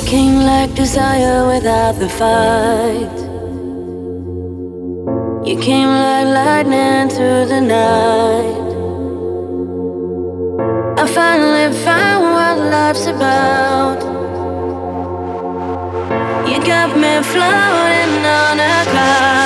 Came like desire without the fight. You came like lightning through the night. I finally found what life's about. You got me floating on a cloud.